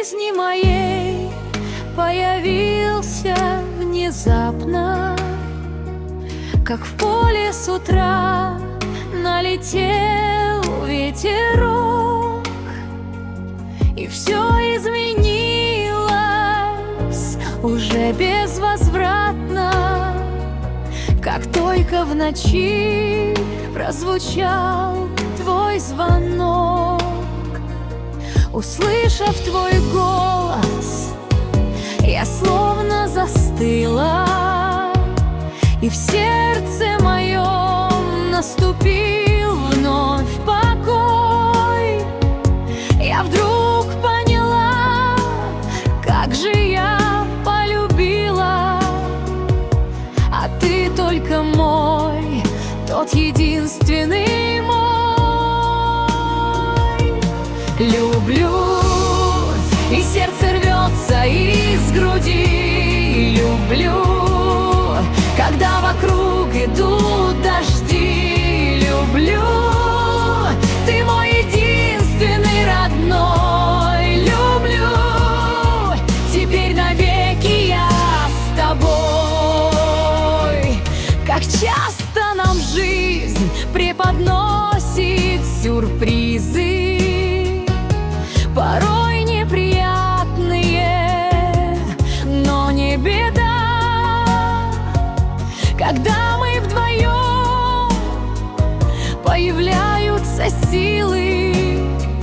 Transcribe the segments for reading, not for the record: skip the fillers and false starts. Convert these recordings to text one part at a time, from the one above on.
жизни моей появился внезапно, как в поле с утра налетел ветерок, и все изменилось уже безвозвратно, как только в ночи прозвучал твой звонок. Услышав твой голос, я словно застыла, и в сердце моем наступил вновь покой. Я вдруг поняла, как же я полюбила, а ты только мой, тот единственный мой. Люблю, и сердце рвется из груди. Люблю, когда вокруг идут дожди. Люблю, ты мой единственный родной. Люблю, теперь навеки я с тобой. Как часто нам жизнь преподносит сюрпризы, порой неприятные, но не беда, когда мы вдвоем появляются силы,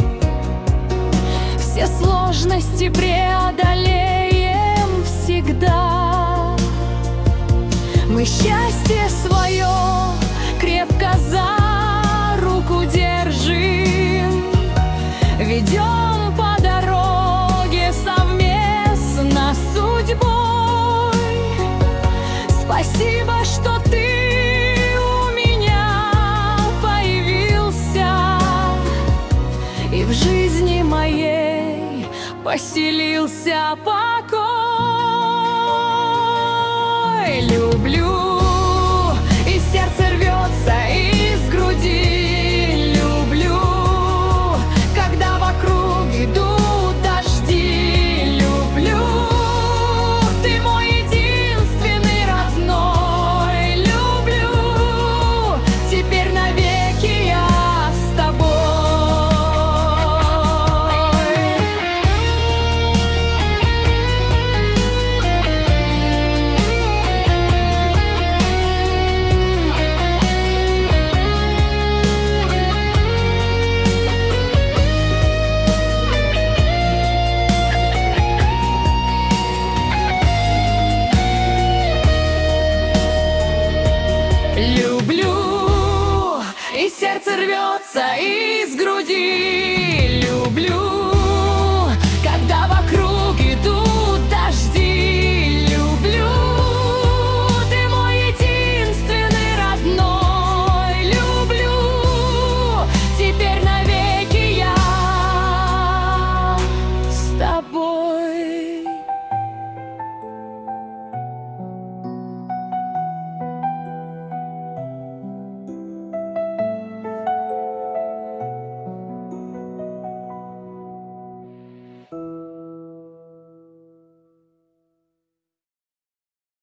все сложности преодолеем всегда. Мы счастье свое крепко за руку держим, ведем по дороге совместно с судьбой. Спасибо, что ты у меня появился, и в жизни моей поселился покой. Люблю,